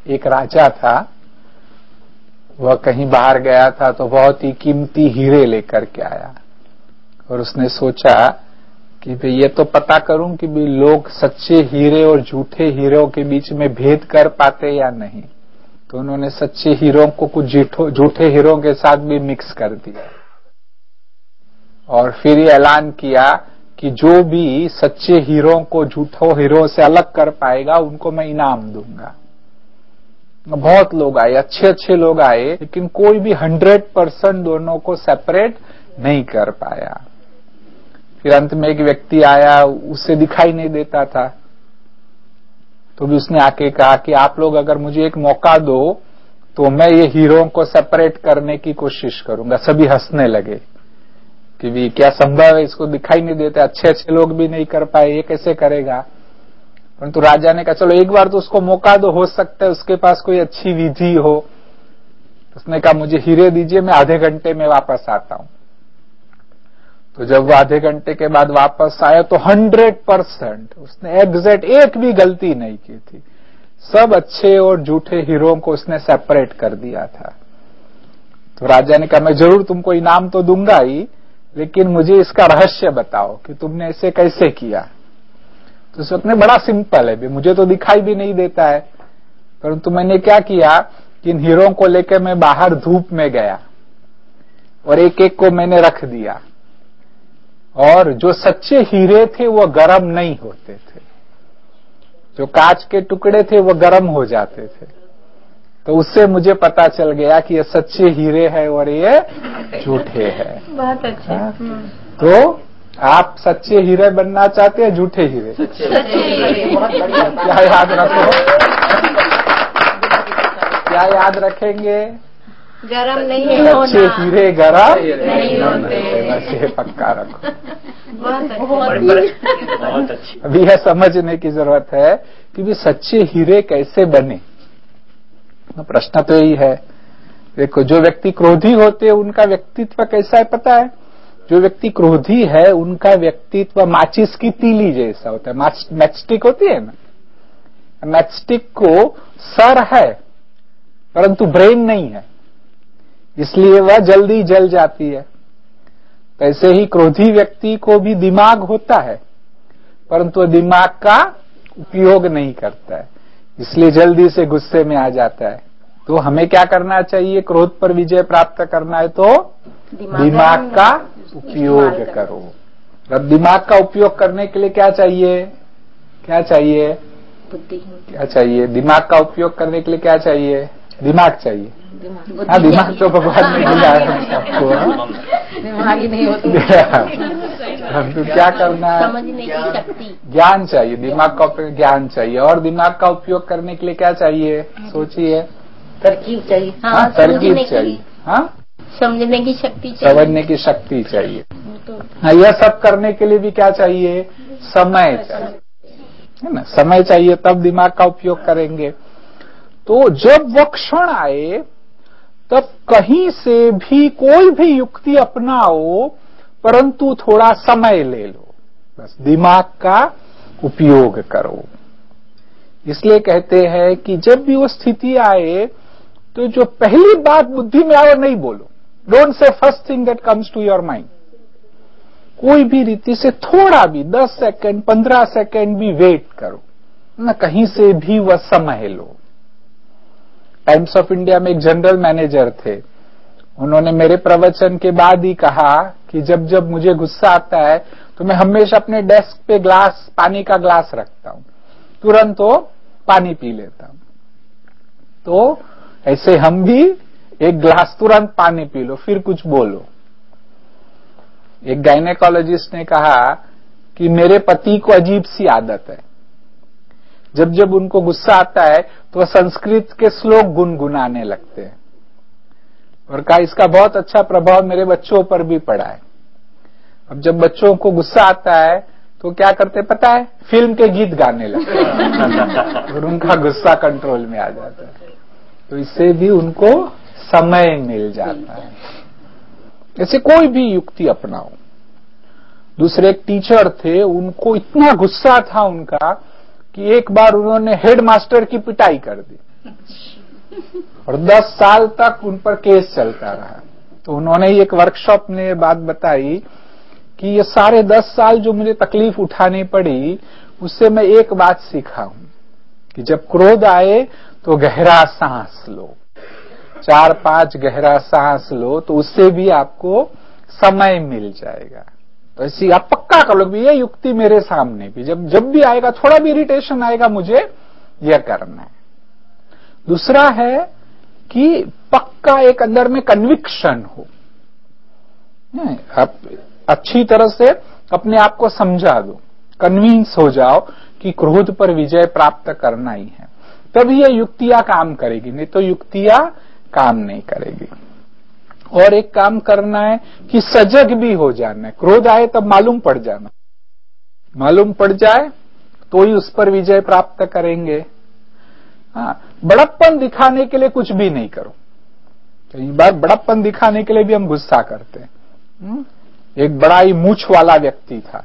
एक राजा था, वह कहीं बाहर गया था तो बहुत ही कीमती हीरे लेकर के आया और उसने सोचा कि भाई ये तो पता करूं कि भी लोग सच्चे हीरे और झूठे हीरों के बीच में भेद कर पाते या नहीं। तो उन्होंने सच्चे हीरों को कुछ झूठे हीरों के साथ भी मिक्स कर दिया और फिर ये ऐलान किया कि जो भी सच्चे हीरों को झूठों हीरों से अलग कर पाएगा उनको मैं इनाम दूंगा। बहुत लोग आए, अच्छे अच्छे लोग आए, लेकिन कोई भी 100% दोनों को सेपरेट नहीं कर पाया। फिर अंत में एक व्यक्ति आया, उसे दिखाई नहीं देता था, तो भी उसने आके कहा कि आप लोग अगर मुझे एक मौका दो तो मैं ये हीरों को सेपरेट करने की कोशिश करूंगा। सभी हंसने लगे कि भी क्या संभव है, इसको दिखाई नहीं देता, अच्छे अच्छे लोग भी नहीं कर पाए, ये कैसे करेगा। परंतु राजा ने कहा चलो एक बार तो उसको मौका दो, हो सकता है उसके पास कोई अच्छी विधि हो। उसने कहा मुझे हीरे दीजिए, मैं आधे घंटे में वापस आता हूं। तो जब वो आधे घंटे के बाद वापस आया तो 100% उसने एग्जैक्ट एक भी गलती नहीं की थी। सब अच्छे और झूठे हीरों को उसने सेपरेट कर दिया था। तो राजा ने कहा मैं जरूर तुमको इनाम तो दूंगा ही, लेकिन मुझे इसका रहस्य बताओ कि तुमने इसे कैसे किया। तो उस वक्त में बड़ा सिंपल है, मुझे तो दिखाई भी नहीं देता है, परंतु मैंने क्या किया कि इन हीरों को लेकर मैं बाहर धूप में गया और एक एक को मैंने रख दिया, और जो सच्चे हीरे थे वो गर्म नहीं होते थे, जो कांच के टुकड़े थे वो गर्म हो जाते थे। तो उससे मुझे पता चल गया कि ये सच्चे हीरे हैं और ये झूठे हैं। बहुत अच्छे। तो आप सच्चे हीरे बनना चाहते हैं झूठे हीरे? क्या याद रखो, क्या याद रखेंगे? गरम नहीं होना, सच्चे हीरे गरम नहीं होते। बस ये पक्का रखो। बहुत अच्छी। अभी यह समझने की जरूरत है कि भी सच्चे हीरे कैसे बने। प्रश्न तो यही है। देखो, जो व्यक्ति क्रोधी होते हैं उनका व्यक्तित्व कैसा है पता है? जो व्यक्ति क्रोधी है उनका व्यक्तित्व माचिस की तीली जैसा होता है। मैचस्टिक होती है ना, मैचस्टिक को सर है परंतु ब्रेन नहीं है, इसलिए वह जल्दी जल जाती है। ऐसे ही क्रोधी व्यक्ति को भी दिमाग होता है परंतु वह दिमाग का उपयोग नहीं करता है, इसलिए जल्दी से गुस्से में आ जाता है। तो हमें क्या करना चाहिए? क्रोध पर विजय प्राप्त करना है तो दिमाग का उपयोग करो। अब दिमाग का उपयोग करने के लिए क्या चाहिए? क्या चाहिए? बुद्धि। क्या चाहिए? दिमाग का उपयोग करने के लिए क्या चाहिए? दिमाग चाहिए। हाँ, दिमाग तो भगवान ने दिया है सबको, दिमाग ही नहीं होता। तो क्या करना है? समझने की शक्ति, ज्ञान चाहिए। दिमाग का उपयोग ज्ञान चाहिए। और दिमाग का उपयोग करने के लिए क्या चाहिए? सोचिए। तरकीब चाहिए। हाँ, तरकीब चाहिए। हाँ, समझने की शक्ति चाहिए, समझने की शक्ति चाहिए। हाँ, यह सब करने के लिए भी क्या चाहिए? समय चाहिए, है ना? समय चाहिए, तब दिमाग का उपयोग करेंगे। तो जब वह क्षण आए तब कहीं से भी कोई भी युक्ति अपनाओ, परंतु थोड़ा समय ले लो, बस दिमाग का उपयोग करो। इसलिए कहते हैं कि जब भी वो स्थिति आए तो जो पहली बात बुद्धि में आए नहीं बोलो। Don't say first thing that comes to your mind. कोई भी रीति से थोड़ा भी 10 सेकंड 15 सेकंड भी वेट करो ना, कहीं से भी वह समय लो। टाइम्स ऑफ इंडिया में एक जनरल मैनेजर थे, उन्होंने मेरे प्रवचन के बाद ही कहा कि जब जब मुझे गुस्सा आता है तो मैं हमेशा अपने डेस्क पे पानी का ग्लास रखता हूं, तुरंत वो पानी पी लेता हूं। तो ऐसे हम भी एक ग्लास तुरंत पानी पी लो, फिर कुछ बोलो। एक गायनेकोलॉजिस्ट ने कहा कि मेरे पति को अजीब सी आदत है, जब जब उनको गुस्सा आता है तो वह संस्कृत के श्लोक गुनगुनाने लगते हैं, और कहा इसका बहुत अच्छा प्रभाव मेरे बच्चों पर भी पड़ा है। अब जब बच्चों को गुस्सा आता है तो क्या करते पता है? फिल्म के गीत गाने लगते हैं और उनका गुस्सा कंट्रोल में आ जाता है। तो इससे भी उनको समय मिल जाता है। ऐसे कोई भी युक्ति अपनाओ। दूसरे एक टीचर थे, उनको इतना गुस्सा था उनका कि एक बार उन्होंने हेडमास्टर की पिटाई कर दी। और 10 साल तक उन पर केस चलता रहा। तो उन्होंने एक वर्कशॉप में ये बात बताई कि ये सारे 10 साल जो मुझे तकलीफ उठानी पड़ी, उससे मैं एक बात सीखा हूं कि जब क्रोध आए तो गहरा सांस लो, 4-5 गहरा सांस लो, तो उससे भी आपको समय मिल जाएगा। तो ऐसी आप पक्का कर लो, ये युक्ति मेरे सामने भी जब भी आएगा, थोड़ा भी इरिटेशन आएगा, मुझे यह करना है। दूसरा है कि पक्का एक अंदर में कन्विक्शन हो, आप अच्छी तरह से अपने आप को समझा दो, कन्विंस हो जाओ कि क्रोध पर विजय प्राप्त करना ही है, तभी ये युक्तियां काम करेगी, नहीं तो युक्तियां काम नहीं करेगी। और एक काम करना है कि सजग भी हो जाना है। क्रोध आए तब मालूम पड़ जाना, मालूम पड़ जाए तो ही उस पर विजय प्राप्त करेंगे। हाँ, बड़प्पन दिखाने के लिए कुछ भी नहीं करो। कई बार बड़प्पन दिखाने के लिए भी हम गुस्सा करते हैं। एक बड़ा ही मूछ वाला व्यक्ति था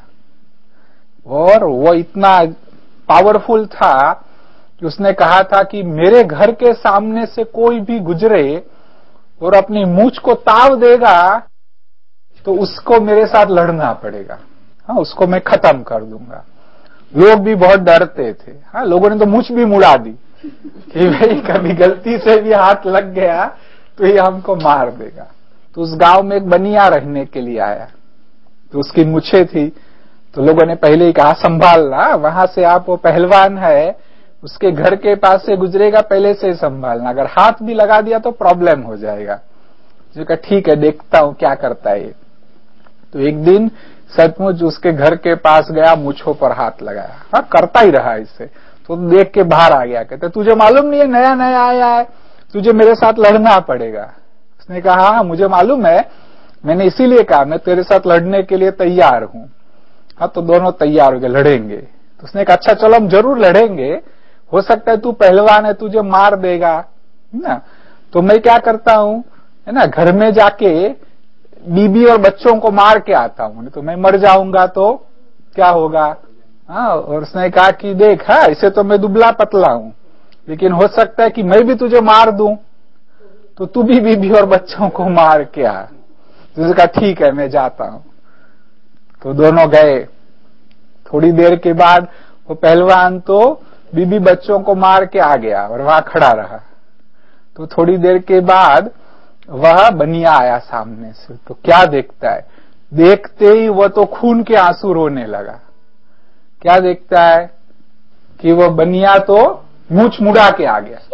और वो इतना पावरफुल था कि उसने कहा था कि मेरे घर के सामने से कोई भी गुजरे और अपनी मूछ को ताव देगा तो उसको मेरे साथ लड़ना पड़ेगा। हाँ, उसको मैं खत्म कर दूंगा। लोग भी बहुत डरते थे। हाँ, लोगों ने तो मूछ भी मुड़ा दी कि भाई कभी गलती से भी हाथ लग गया तो ये हमको मार देगा। तो उस गांव में एक बनिया रहने के लिए आया, तो उसकी मूछें थी, तो लोगों ने पहले ही कहा संभालना, वहां से आप, वो पहलवान है, उसके घर के पास से गुजरेगा, पहले से संभालना, अगर हाथ भी लगा दिया तो प्रॉब्लम हो जाएगा। जो कहा ठीक है, देखता हूं क्या करता है ये। तो एक दिन सचमुच उसके घर के पास गया, मूछों पर हाथ लगाया। हाँ, करता ही रहा इससे, तो देख के बाहर आ गया। कहते तुझे मालूम नहीं है, नया नया आया है, तुझे मेरे साथ लड़ना पड़ेगा। उसने कहा हाँ मुझे मालूम है, मैंने इसीलिए कहा मैं तेरे साथ लड़ने के लिए तैयार हूं। हाँ, तो दोनों तैयार हो गए, लड़ेंगे। तो उसने कहा अच्छा चलो हम जरूर लड़ेंगे, हो सकता है तू पहलवान है, तुझे मार देगा ना, तो मैं क्या करता हूं, है ना, घर में जाके बीबी और बच्चों को मार के आता हूं, तो मैं मर जाऊंगा तो क्या होगा। हाँ, और उसने कहा कि देख, हाँ इसे तो मैं दुबला पतला हूं, लेकिन हो सकता है कि मैं भी तुझे मार दूं, तो तू भी बीबी और बच्चों को मार के आ। तो उसने कहा ठीक है मैं जाता हूं। तो दोनों गए। थोड़ी देर के बाद वो पहलवान तो बीबी बच्चों को मार के आ गया और वहां खड़ा रहा। तो थोड़ी देर के बाद वह बनिया आया सामने से, तो क्या देखता है, देखते ही वह तो खून के आंसू रोने लगा। क्या देखता है कि वह बनिया तो मूछ मुड़ा के आ गया।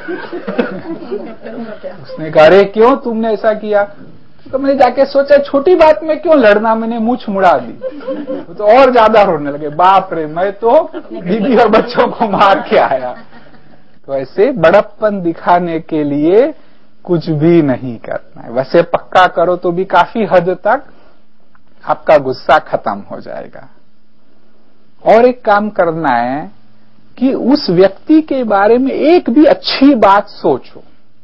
उसने कहा अरे क्यों तुमने ऐसा किया। तो मैंने जाके सोचा छोटी बात में क्यों लड़ना, मैंने मूछ मुड़ा दी। तो और ज्यादा रोने लगे, बाप रे मैं तो बीबी और बच्चों को मार के आया। तो ऐसे बड़प्पन दिखाने के लिए कुछ भी नहीं करना है। वैसे पक्का करो तो भी काफी हद तक आपका गुस्सा खत्म हो जाएगा। और एक काम करना है कि उस व्यक्ति के बारे में एक भी अच्छी बात सोचो।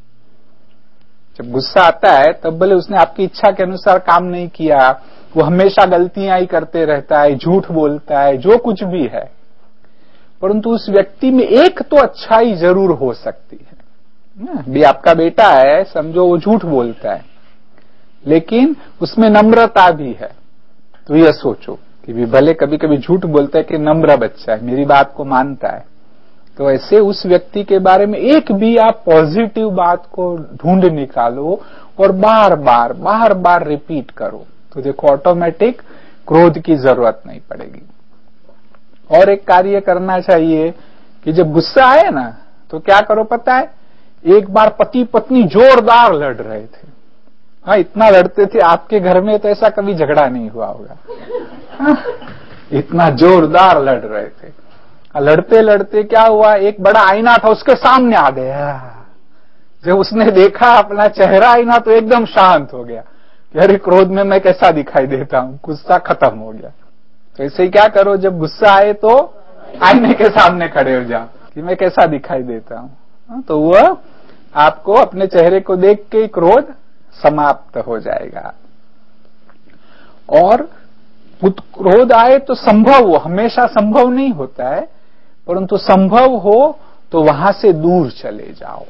जब गुस्सा आता है तब भले उसने आपकी इच्छा के अनुसार काम नहीं किया, वो हमेशा गलतियां ही करते रहता है, झूठ बोलता है, जो कुछ भी है, परंतु उस व्यक्ति में एक तो अच्छाई जरूर हो सकती है। भी आपका बेटा है, समझो वो झूठ बोलता है, लेकिन उसमें नम्रता भी है, तो यह सोचो कि भी भले कभी कभी झूठ बोलता है कि नम्र बच्चा है, मेरी बात को मानता है। तो ऐसे उस व्यक्ति के बारे में एक भी आप पॉजिटिव बात को ढूंढ निकालो और बार बार रिपीट करो, तो देखो ऑटोमेटिक क्रोध की जरूरत नहीं पड़ेगी। और एक कार्य करना चाहिए कि जब गुस्सा आए ना तो क्या करो पता है, एक बार पति पत्नी जोरदार लड़ रहे थे। हाँ, इतना लड़ते थे, आपके घर में तो ऐसा कभी झगड़ा नहीं हुआ होगा। हाँ, इतना जोरदार लड़ रहे थे। लड़ते लड़ते क्या हुआ, एक बड़ा आईना था उसके सामने आ गया। जब उसने देखा अपना चेहरा आईना तो एकदम शांत हो गया कि अरे क्रोध में मैं कैसा दिखाई देता हूं, गुस्सा खत्म हो गया। तो ऐसे ही क्या करो, जब गुस्सा आए तो आईने के सामने खड़े हो जाओ कि मैं कैसा दिखाई देता हूं, तो वह आपको अपने चेहरे को देख के क्रोध समाप्त हो जाएगा। और क्रोध आए तो संभव हो, हमेशा संभव नहीं होता है, परंतु संभव हो तो वहां से दूर चले जाओ।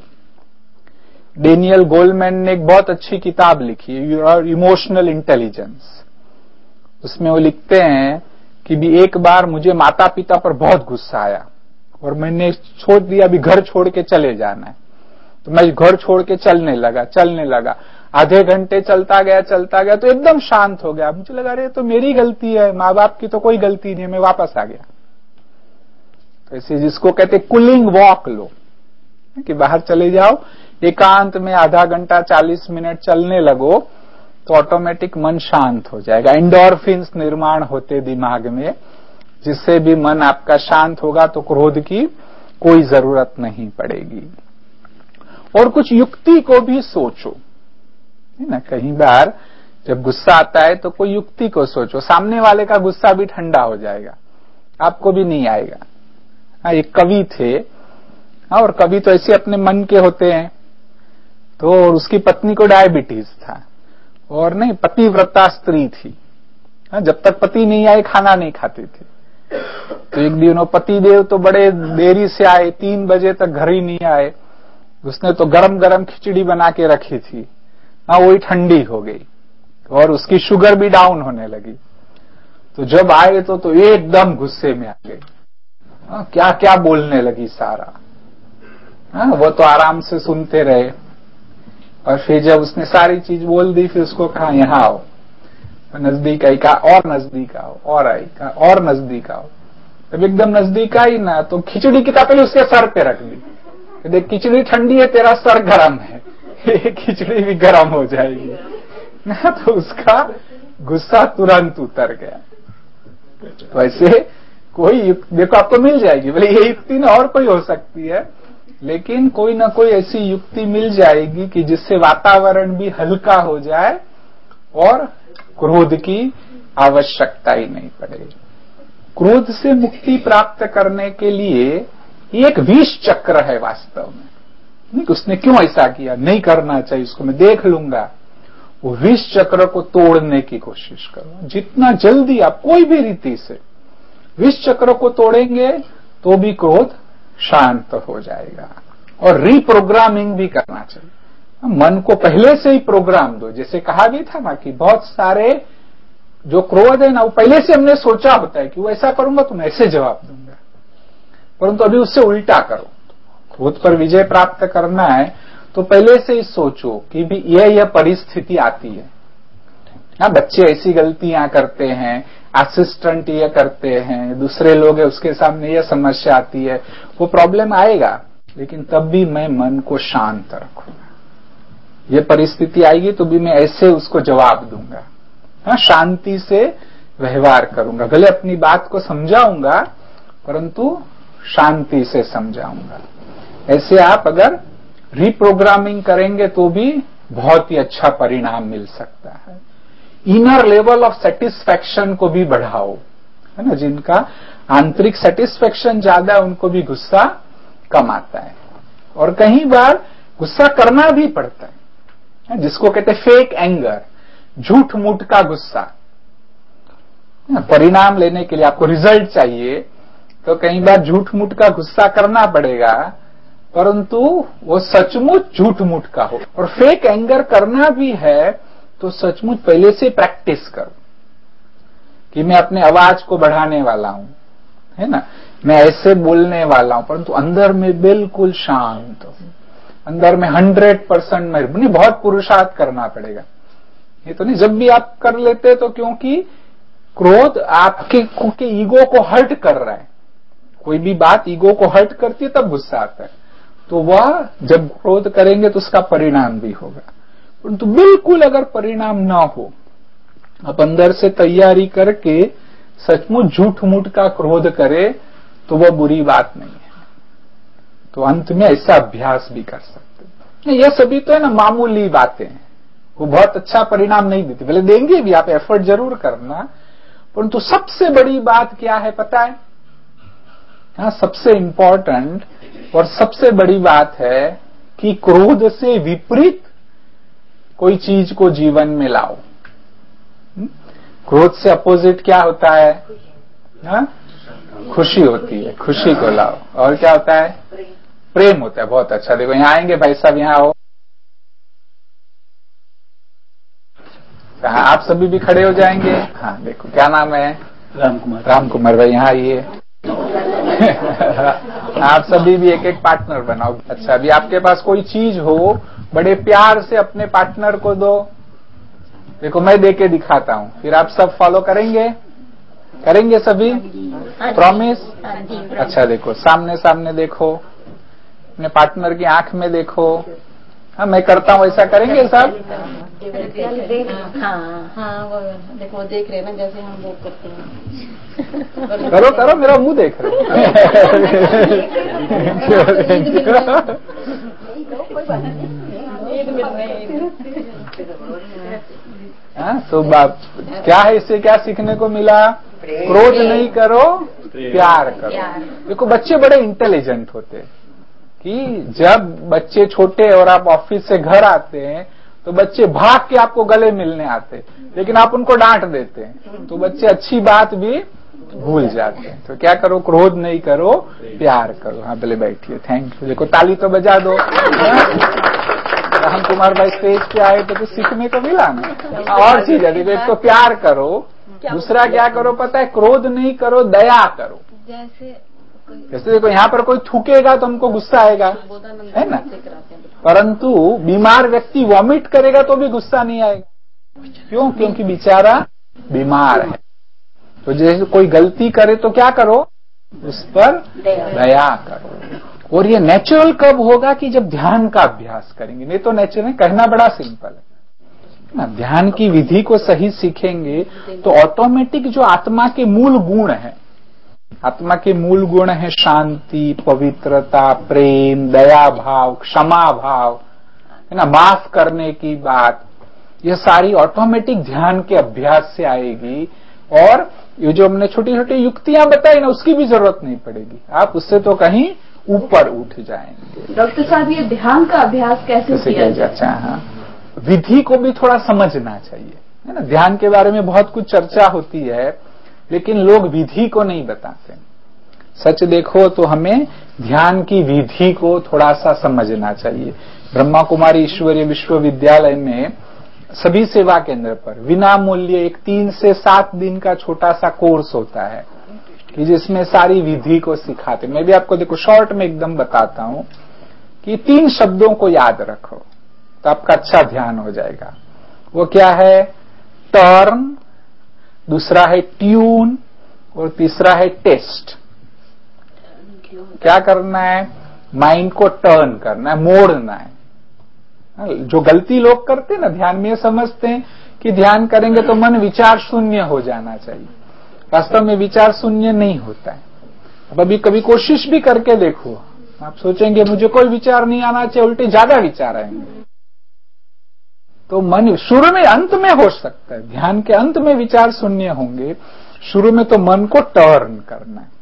डेनियल गोलमैन ने एक बहुत अच्छी किताब लिखी है, योर इमोशनल इंटेलिजेंस। उसमें वो लिखते हैं कि भी एक बार मुझे माता पिता पर बहुत गुस्सा आया और मैंने सोच दिया अभी घर छोड़ के चले जाना है। तो मैं घर छोड़ के चलने लगा। आधे घंटे चलता गया तो एकदम शांत हो गया। मुझे लगा अरे तो मेरी गलती है, माँ बाप की तो कोई गलती नहीं है, मैं वापस आ गया। तो ऐसे जिसको कहते कूलिंग वॉक लो, कि बाहर चले जाओ, एकांत में आधा घंटा 40 मिनट चलने लगो तो ऑटोमेटिक मन शांत हो जाएगा। एंडोर्फिन्स निर्माण होते दिमाग में, जिससे भी मन आपका शांत होगा तो क्रोध की कोई जरूरत नहीं पड़ेगी। और कुछ युक्ति को भी सोचो, है ना। कई बार जब गुस्सा आता है तो कोई युक्ति को सोचो, सामने वाले का गुस्सा भी ठंडा हो जाएगा, आपको भी नहीं आएगा। हाँ, एक कवि थे, और कवि तो ऐसे अपने मन के होते हैं। तो उसकी पत्नी को डायबिटीज था और नहीं पतिव्रता स्त्री थी। जब तक पति नहीं आए खाना नहीं खाती थी। तो एक दिन पति देव तो बड़े देरी से आए, 3 बजे तक घर ही नहीं आए। उसने तो गरम गरम खिचड़ी बना के रखी थी, वही ठंडी हो गई और उसकी शुगर भी डाउन होने लगी। तो जब आए तो एकदम गुस्से में आ गई। क्या क्या बोलने लगी सारा। वो तो आराम से सुनते रहे और फिर जब उसने सारी चीज बोल दी फिर उसको कहा यहाँ आओ। नजदीक आई, कहा और नजदीक आओ, और आई, कहा और नजदीक आओ। जब एकदम नजदीक आई ना तो खिचड़ी की पहले उसके सर पे रख दी। देख खिचड़ी ठंडी है, तेरा सर गरम है, खिचड़ी भी गरम हो जाएगी ना। तो उसका गुस्सा तुरंत उतर गया। तो ऐसे कोई युक्ति देखो आपको मिल जाएगी, बोले ये युक्ति ना और कोई हो सकती है, लेकिन कोई ना कोई ऐसी युक्ति मिल जाएगी कि जिससे वातावरण भी हल्का हो जाए और क्रोध की आवश्यकता ही नहीं पड़ेगी। क्रोध से मुक्ति प्राप्त करने के लिए एक विष चक्र है वास्तव में। नहीं, उसने क्यों ऐसा किया, नहीं करना चाहिए, उसको मैं देख लूंगा। वो विष चक्र को तोड़ने की कोशिश करो। जितना जल्दी आप कोई भी रीति से विष चक्र को तोड़ेंगे तो भी क्रोध शांत हो जाएगा। और रीप्रोग्रामिंग भी करना चाहिए। मन को पहले से ही प्रोग्राम दो। जैसे कहा भी था ना कि बहुत सारे जो क्रोध है ना, वो पहले से हमने सोचा होता है कि वो ऐसा करूंगा तो मैं ऐसे जवाब दूंगा, परंतु अभी उससे उल्टा करो। क्रोध पर विजय प्राप्त करना है तो पहले से ही सोचो कि भी यह परिस्थिति आती है। हाँ, बच्चे ऐसी गलतियां करते हैं, असिस्टेंट ये करते हैं, दूसरे लोग हैं उसके सामने यह समस्या आती है, वो प्रॉब्लम आएगा, लेकिन तब भी मैं मन को शांत रखूंगा। ये परिस्थिति आएगी तो भी मैं ऐसे उसको जवाब दूंगा। हाँ, शांति से व्यवहार करूंगा, भले अपनी बात को समझाऊंगा परंतु शांति से समझाऊंगा। ऐसे आप अगर रीप्रोग्रामिंग करेंगे तो भी बहुत ही अच्छा परिणाम मिल सकता है। इनर लेवल ऑफ सेटिस्फैक्शन को भी बढ़ाओ, है ना। जिनका आंतरिक सेटिस्फैक्शन ज्यादा है उनको भी गुस्सा कम आता है। और कई बार गुस्सा करना भी पड़ता है, जिसको कहते हैं फेक एंगर, झूठ मूठ का गुस्सा। परिणाम लेने के लिए आपको रिजल्ट चाहिए तो कई बार झूठ मूठ का गुस्सा करना पड़ेगा, परंतु वो सचमुच झूठ मूठ का हो। और फेक एंगर करना भी है तो सचमुच पहले से प्रैक्टिस करो कि मैं अपने आवाज को बढ़ाने वाला हूं, है ना, मैं ऐसे बोलने वाला हूं, परंतु अंदर में बिल्कुल शांत हूं, अंदर में 100% में बहुत पुरुषार्थ करना पड़ेगा। ये तो नहीं जब भी आप कर लेते तो, क्योंकि क्रोध आपके ईगो को हर्ट कर रहा है। कोई भी बात ईगो को हर्ट करती है तब गुस्सा आता है। तो वह जब क्रोध करेंगे तो उसका परिणाम भी होगा। परंतु बिल्कुल अगर परिणाम ना हो, आप अंदर से तैयारी करके सचमुच झूठ मूठ का क्रोध करे तो वह बुरी बात नहीं है। तो अंत में ऐसा अभ्यास भी कर सकते हैं। यह सभी तो है ना मामूली बातें हैं, वो बहुत अच्छा परिणाम नहीं देती, भले देंगे भी, आप एफर्ट जरूर करना, परंतु सबसे बड़ी बात क्या है पता है। हाँ, सबसे इंपॉर्टेंट और सबसे बड़ी बात है कि क्रोध से विपरीत कोई चीज को जीवन में लाओ। क्रोध से अपोजिट क्या होता है? हाँ? खुशी होती है, खुशी को लाओ। और क्या होता है? प्रेम होता है। बहुत अच्छा। देखो यहाँ आएंगे भाई साहब, यहाँ आओ। आप सभी भी खड़े हो जाएंगे। हाँ देखो, क्या नाम है? राम कुमार। राम कुमार भाई, यहाँ आइए। आप सभी भी एक एक पार्टनर बनाओ। अच्छा, अभी आपके पास कोई चीज हो, बड़े प्यार से अपने पार्टनर को दो। देखो मैं दे के दिखाता हूँ, फिर आप सब फॉलो करेंगे? करेंगे सभी? प्रॉमिस? अच्छा देखो, सामने सामने देखो, अपने पार्टनर की आंख में देखो। हाँ मैं करता हूँ, ऐसा करेंगे सब? हाँ वो देखो, देख रहे हैं ना जैसे हम वो करते हैं। करो करो, मेरा मुंह देख रहे हाँ। तो बाप क्या है, इससे क्या सीखने को मिला? क्रोध नहीं करो, प्यार करो। देखो बच्चे बड़े इंटेलिजेंट होते हैं कि जब बच्चे छोटे और आप ऑफिस से घर आते हैं तो बच्चे भाग के आपको गले मिलने आते हैं, लेकिन आप उनको डांट देते हैं तो बच्चे अच्छी बात भी भूल जाते हैं। तो क्या करो? क्रोध नहीं करो, प्यार करो। हाँ पहले बैठिए, थैंक यू। देखो ताली तो बजा दो। राम कुमार भाई स्टेज पे आए तो कुछ सीखने को मिला ना। और चीज है, देखो एक तो प्यार करो, दूसरा क्या करो पता है? क्रोध नहीं करो, दया करो। जैसे देखो यहाँ पर कोई थूकेगा तो हमको गुस्सा आएगा, है ना? परंतु बीमार व्यक्ति वॉमिट करेगा तो भी गुस्सा नहीं आएगा। क्यों? क्योंकि बेचारा बीमार है। तो जैसे कोई गलती करे तो क्या करो? उस पर दया करो। और ये नेचुरल कब होगा? कि जब ध्यान का अभ्यास करेंगे। नहीं तो नेचुरल कहना बड़ा सिंपल है ना। ध्यान की विधि को सही सीखेंगे तो ऑटोमेटिक जो आत्मा के मूल गुण है, आत्मा के मूल गुण है शांति, पवित्रता, प्रेम, दया भाव, क्षमा भाव, है ना, माफ करने की बात, ये सारी ऑटोमेटिक ध्यान के अभ्यास से आएगी। और ये जो हमने छोटी छोटी युक्तियां बताई ना, उसकी भी जरूरत नहीं पड़ेगी। आप उससे तो कहीं ऊपर उठ जाएंगे। डॉक्टर साहब, ये ध्यान का अभ्यास कैसे किया जाए? अच्छा, हाँ, विधि को भी थोड़ा समझना चाहिए, है ना। ध्यान के बारे में बहुत कुछ चर्चा होती है, लेकिन लोग विधि को नहीं बताते। सच देखो तो हमें ध्यान की विधि को थोड़ा सा समझना चाहिए। ब्रह्मा कुमारी ईश्वरीय विश्वविद्यालय में सभी सेवा केंद्र पर विना मूल्य एक 3 से 7 दिन का छोटा सा कोर्स होता है कि जिसमें सारी विधि को सिखाते। मैं भी आपको देखो शॉर्ट में एकदम बताता हूं कि 3 शब्दों को याद रखो तो आपका अच्छा ध्यान हो जाएगा। वो क्या है? टर्न, दूसरा है ट्यून और तीसरा है टेस्ट। क्या करना है? माइंड को टर्न करना है, मोड़ना है। जो गलती लोग करते हैं ना ध्यान में, समझते हैं कि ध्यान करेंगे तो मन विचार शून्य हो जाना चाहिए। वास्तव में विचार शून्य नहीं होता है। अब अभी कभी कोशिश भी करके देखो, आप सोचेंगे मुझे कोई विचार नहीं आना चाहिए, उल्टे ज्यादा विचार आएंगे। तो मन शुरू में, अंत में हो सकता है, ध्यान के अंत में विचार शून्य होंगे। शुरू में तो मन को टर्न करना है,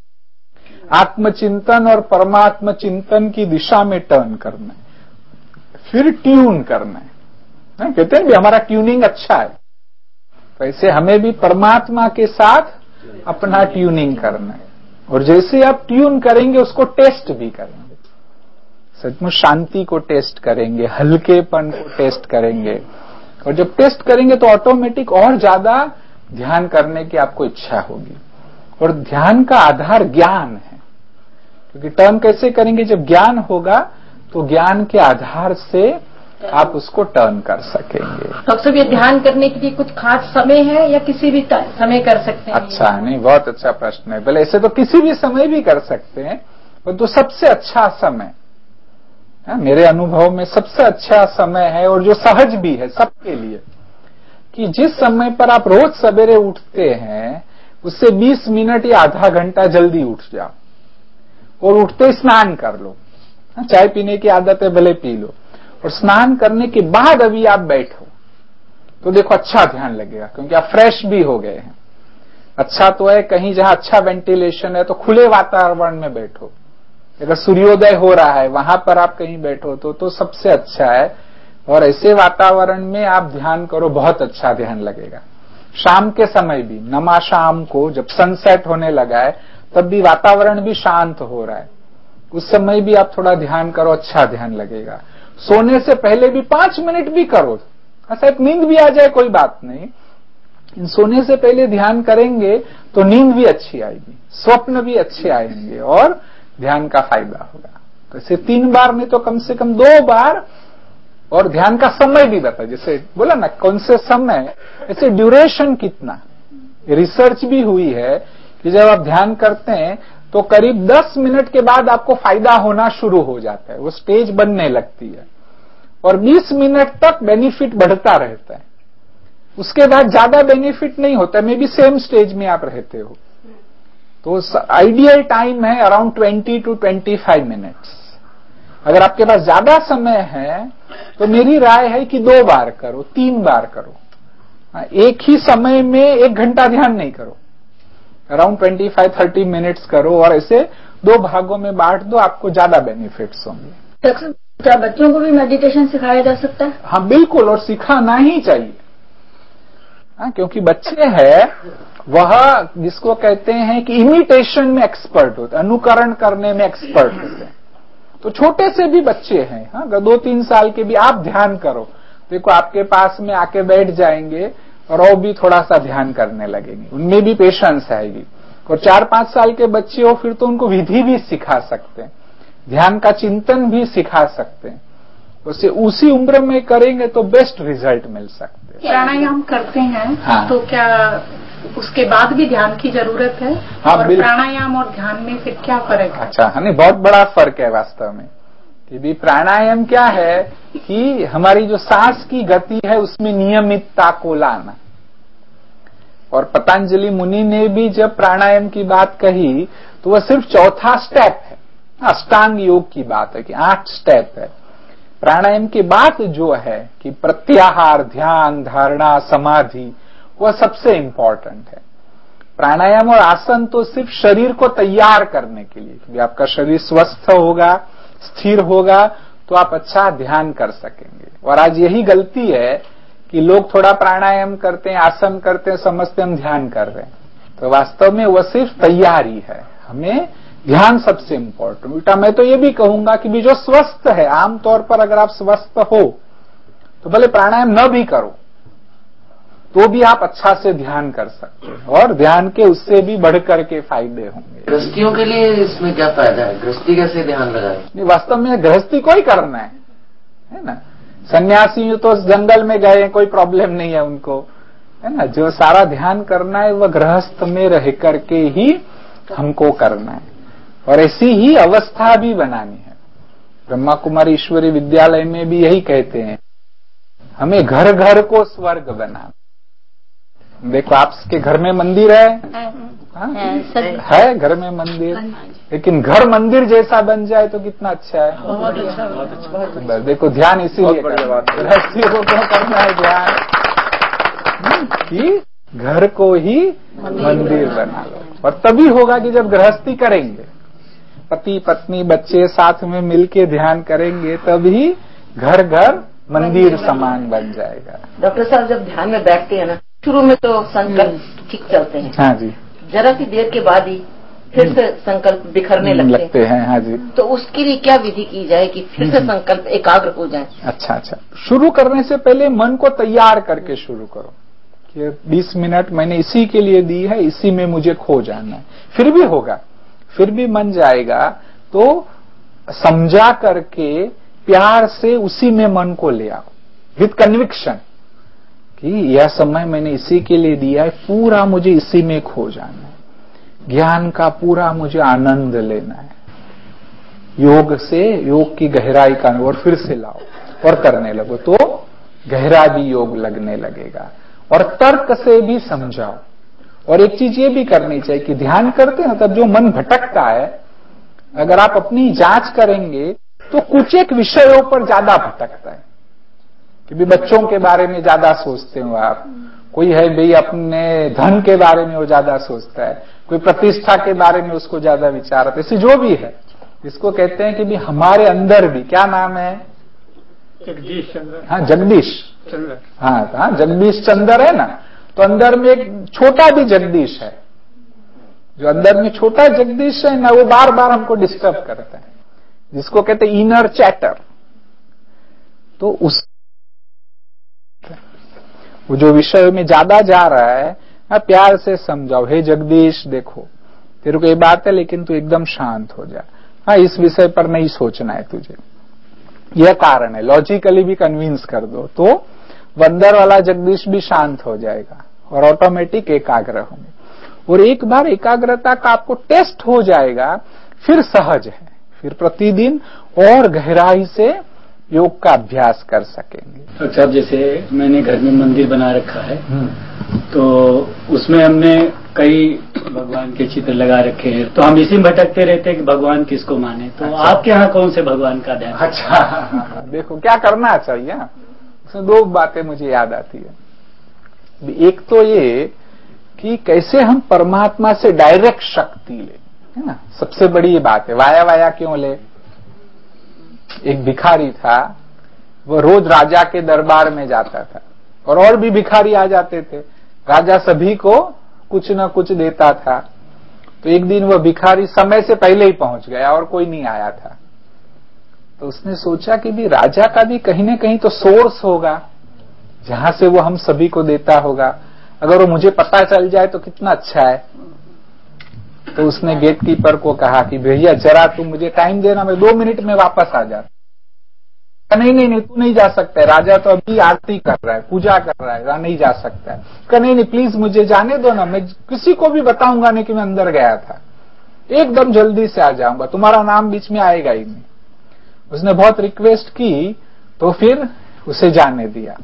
आत्मचिंतन और परमात्म चिंतन की दिशा में टर्न करना है, फिर ट्यून करना है। कहते हैं भी हमारा ट्यूनिंग अच्छा है, वैसे हमें भी परमात्मा के साथ अपना ट्यूनिंग करना है। और जैसे आप ट्यून करेंगे उसको टेस्ट भी करेंगे। सचमुच शांति को टेस्ट करेंगे, हल्केपन को टेस्ट करेंगे। और जब टेस्ट करेंगे तो ऑटोमेटिक और ज्यादा ध्यान करने की आपको इच्छा होगी। और ध्यान का आधार ज्ञान है, क्योंकि टर्न कैसे करेंगे? जब ज्ञान होगा तो ज्ञान के आधार से आप उसको टर्न कर सकेंगे। डॉक्टर साहब, ये ध्यान करने के लिए कुछ खास समय है या किसी भी समय कर सकते हैं? अच्छा, नहीं, बहुत अच्छा प्रश्न है। भले ऐसे तो किसी भी समय भी कर सकते हैं, परंतु सबसे अच्छा समय, मेरे अनुभव में सबसे अच्छा समय है और जो सहज भी है सबके लिए, कि जिस समय पर आप रोज सवेरे उठते हैं उससे 20 मिनट या आधा घंटा जल्दी उठ जाओ और उठते स्नान कर लो। चाय पीने की आदत है, भले पी लो। और स्नान करने के बाद अभी आप बैठो तो देखो अच्छा ध्यान लगेगा, क्योंकि आप फ्रेश भी हो गए हैं। अच्छा तो है कहीं जहां अच्छा वेंटिलेशन है तो खुले वातावरण में बैठो। अगर सूर्योदय हो रहा है वहां पर आप कहीं बैठो तो सबसे अच्छा है। और ऐसे वातावरण में आप ध्यान करो, बहुत अच्छा ध्यान लगेगा। शाम के समय भी, नमा शाम को जब सनसेट होने लगा है तब भी वातावरण भी शांत हो रहा है उस समय भी आप थोड़ा ध्यान करो, अच्छा ध्यान लगेगा। सोने से पहले भी 5 मिनट भी करो, ऐसा एक नींद भी आ जाए कोई बात नहीं, सोने से पहले ध्यान करेंगे तो नींद भी अच्छी आएगी, स्वप्न भी अच्छे आएंगे और ध्यान का फायदा होगा। तो ऐसे 3 बार नहीं तो कम से कम 2 बार। और ध्यान का समय भी बताए, जैसे बोला ना कौन से समय, ऐसे ड्यूरेशन कितना। रिसर्च भी हुई है कि जब आप ध्यान करते हैं तो करीब 10 मिनट के बाद आपको फायदा होना शुरू हो जाता है, वो स्टेज बनने लगती है और 20 मिनट तक बेनिफिट बढ़ता रहता है। उसके बाद ज्यादा बेनिफिट नहीं होता, मे बी सेम स्टेज में आप रहते हो। तो आइडियल टाइम है अराउंड 20 to 25 मिनट्स। अगर आपके पास ज्यादा समय है तो मेरी राय है कि 2 बार करो, 3 बार करो। एक ही समय में 1 घंटा ध्यान नहीं करो, अराउंड 25-30 मिनट्स करो और ऐसे 2 भागों में बांट दो, आपको ज्यादा बेनिफिट्स होंगे। क्या बच्चों को भी मेडिटेशन सिखाया जा सकता है? हाँ बिल्कुल, और सिखाना ही चाहिए। क्योंकि बच्चे हैं वह जिसको कहते हैं कि इमिटेशन में एक्सपर्ट होते हैं, अनुकरण करने में एक्सपर्ट होते हैं। तो छोटे से भी बच्चे हैं, अगर 2-3 साल के भी आप ध्यान करो, देखो आपके पास में आके बैठ जाएंगे और वो भी थोड़ा सा ध्यान करने लगेंगे, उनमें भी पेशेंस आएगी। और 4-5 साल के बच्चे हो फिर तो उनको विधि भी सिखा सकते हैं, ध्यान का चिंतन भी सिखा सकते हैं। उसे उसी उम्र में करेंगे तो बेस्ट रिजल्ट मिल सकते हैं। प्राणायाम करते हैं हाँ। तो क्या उसके बाद भी ध्यान की जरूरत है? हाँ, और प्राणायाम और ध्यान में फिर क्या फर्क है? अच्छा, नहीं बहुत बड़ा फर्क है वास्तव में। कि भी प्राणायाम क्या है कि हमारी जो सांस की गति है उसमें नियमितता को लाना। और पतंजलि मुनि ने भी जब प्राणायाम की बात कही तो वह सिर्फ 4था स्टेप है, अष्टांग योग की बात है कि 8 स्टेप है। प्राणायाम की बात जो है कि प्रत्याहार, ध्यान, धारणा, समाधि, वह सबसे इंपॉर्टेंट है। प्राणायाम और आसन तो सिर्फ शरीर को तैयार करने के लिए, क्योंकि आपका शरीर स्वस्थ होगा, स्थिर होगा तो आप अच्छा ध्यान कर सकेंगे। और आज यही गलती है कि लोग थोड़ा प्राणायाम करते हैं, आसन करते हैं, समझते हम ध्यान कर रहे हैं, तो वास्तव में वह सिर्फ तैयारी है। हमें ध्यान सबसे इंपॉर्टेंट। उल्टा मैं तो ये भी कहूंगा कि भी जो स्वस्थ है, आमतौर पर अगर आप स्वस्थ हो तो भले प्राणायाम न भी करो तो भी आप अच्छा से ध्यान कर सकते हैं और ध्यान के उससे भी बढ़कर के फायदे होंगे। गृहस्थियों के लिए इसमें क्या फायदा है? गृहस्थी कैसे ध्यान लगाए? नहीं, वास्तव में गृहस्थी को ही करना है ना। सन्यासी तो जंगल में गए, कोई प्रॉब्लम नहीं है उनको, है ना। जो सारा ध्यान करना है वह गृहस्थ में रह करके ही हमको करना है और ऐसी ही अवस्था भी बनानी है। ब्रह्मा कुमारी ईश्वरी विद्यालय में भी यही कहते हैं, हमें घर घर को स्वर्ग बनाना। देखो आपके घर में मंदिर है, है घर में मंदिर, लेकिन घर मंदिर जैसा बन जाए तो कितना अच्छा है। बहुत अच्छा। देखो ध्यान इसीलिए गृहस्थियों को क्या करना है, ध्यान कि घर को ही मंदिर बना लो। और तभी होगा कि जब गृहस्थी करेंगे, पति पत्नी बच्चे साथ में मिलके ध्यान करेंगे, तभी घर घर मंदिर समान बन जाएगा। डॉक्टर साहब जब ध्यान में बैठते हैं ना, शुरू में तो संकल्प ठीक चलते हैं, हाँ जी, जरा सी देर के बाद ही फिर से संकल्प बिखरने लगते हैं। हाँ जी। तो उसके लिए क्या विधि की जाए कि फिर से संकल्प एकाग्र हो जाए? अच्छा, शुरू करने से पहले मन को तैयार करके शुरू करो कि 20 मिनट मैंने इसी के लिए दी है, इसी में मुझे खो जाना है। फिर भी होगा, फिर भी मन जाएगा तो समझा करके प्यार से उसी में मन को ले आओ विथ कन्विक्शन कि यह समय मैंने इसी के लिए दिया है, पूरा मुझे इसी में खो जाना है, ज्ञान का पूरा मुझे आनंद लेना है। योग से योग की गहराई का और फिर से लाओ और करने लगो तो गहरा भी योग लगने लगेगा। और तर्क से भी समझाओ। और एक चीज ये भी करनी चाहिए कि ध्यान करते हैं तब जो मन भटकता है, अगर आप अपनी जांच करेंगे तो कुछ एक विषयों पर ज्यादा भटकता है कि भी बच्चों के बारे में ज्यादा सोचते हो आप, कोई है भाई अपने धन के बारे में वो ज्यादा सोचता है, कोई प्रतिष्ठा के बारे में उसको ज्यादा विचार आता है। ऐसे जो भी है, इसको कहते हैं कि भी हमारे अंदर भी, क्या नाम है, जगदीश चंद्र। हाँ जगदीश चंद्र, हाँ जगदीश चंद्र है ना। तो अंदर में एक छोटा भी जगदीश है, जो अंदर में छोटा जगदीश है ना, वो बार बार हमको डिस्टर्ब करता है। जिसको कहते इनर चैटर। तो उस वो जो विषय में ज्यादा जा रहा है, आप प्यार से समझाओ, हे जगदीश देखो तेरे को ये बात है, लेकिन तू एकदम शांत हो जा। हाँ, इस विषय पर नहीं सोचना है तुझे, यह कारण है। लॉजिकली भी कन्विंस कर दो तो बंदर वाला जगदीश भी शांत हो जाएगा और ऑटोमेटिक एकाग्र होंगे। और एक बार एकाग्रता का आपको टेस्ट हो जाएगा, फिर सहज है, फिर प्रतिदिन और गहराई से योग का अभ्यास कर सकेंगे। डॉक्टर साहब, जैसे मैंने घर में मंदिर बना रखा है, तो उसमें हमने कई भगवान के चित्र लगा रखे हैं, तो हम इसी में भटकते रहते हैं कि भगवान किसको माने। तो अच्छा। आपके यहाँ कौन से भगवान का ध्यान? अच्छा, देखो क्या करना चाहिए, उसमें दो बातें मुझे याद आती है। एक तो ये कि कैसे हम परमात्मा से डायरेक्ट शक्ति ले, है ना, सबसे बड़ी ये बात है। वाया वाया क्यों ले? एक भिखारी था, वो रोज राजा के दरबार में जाता था और भी भिखारी आ जाते थे। राजा सभी को कुछ न कुछ देता था। तो एक दिन वह भिखारी समय से पहले ही पहुंच गया और कोई नहीं आया था। तो उसने सोचा कि भी राजा का भी कहीं न कहीं तो सोर्स होगा जहां से वो हम सभी को देता होगा। अगर वो मुझे पता चल जाए तो कितना अच्छा है। तो उसने गेट कीपर को कहा कि भैया जरा तुम मुझे टाइम देना, मैं 2 मिनट में वापस आ जाता। नहीं नहीं नहीं, तू नहीं जा सकता है, राजा तो अभी आरती कर रहा है, पूजा कर रहा है, नहीं जा सकता है। कहा नहीं नहीं प्लीज मुझे जाने दो ना, मैं किसी को भी बताऊंगा नहीं कि मैं अंदर गया था, एकदम जल्दी से आ जाऊंगा, तुम्हारा नाम बीच में आएगा ही नहीं। उसने बहुत रिक्वेस्ट की तो फिर उसे जाने दिया।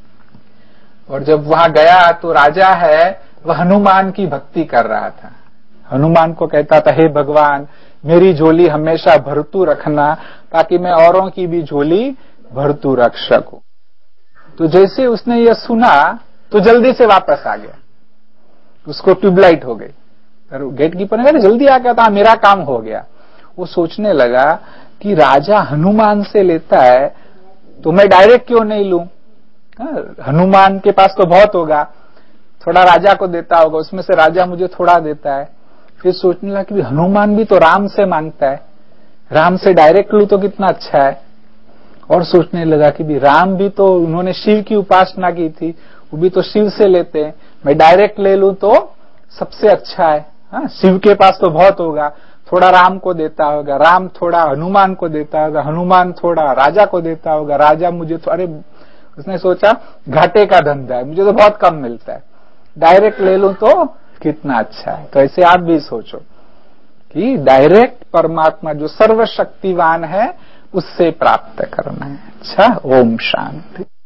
और जब वहां गया तो राजा है वह हनुमान की भक्ति कर रहा था। हनुमान को कहता था, हे भगवान मेरी झोली हमेशा भरतू रखना ताकि मैं औरों की भी झोली भरतू रख सकूं। तो जैसे उसने यह सुना तो जल्दी से वापस आ गया, उसको ट्यूबलाइट हो गई। गेट कीपर ने कहा जल्दी आ गया था, मेरा काम हो गया। वो सोचने लगा कि राजा हनुमान से लेता है तो मैं डायरेक्ट क्यों नहीं लूं? हनुमान के पास तो बहुत होगा, थोड़ा राजा को देता होगा, उसमें से राजा मुझे थोड़ा देता है। फिर सोचने लगा कि हनुमान भी तो राम से मांगता है, राम से डायरेक्ट लूं तो कितना अच्छा है। और सोचने लगा कि भी राम भी तो उन्होंने शिव की उपासना की थी, वो भी तो शिव से लेते हैं, मैं डायरेक्ट ले लूं तो सबसे अच्छा है। हाँ, शिव के पास तो बहुत होगा, थोड़ा राम को देता होगा, राम थोड़ा हनुमान को देता होगा, हनुमान थोड़ा राजा को देता होगा, राजा मुझे तो, अरे उसने सोचा घाटे का धंधा है, मुझे तो बहुत कम मिलता है, डायरेक्ट ले लूं तो कितना अच्छा है। तो ऐसे आप भी सोचो कि डायरेक्ट परमात्मा जो सर्वशक्तिवान है उससे प्राप्त करना है। अच्छा, ओम शांति।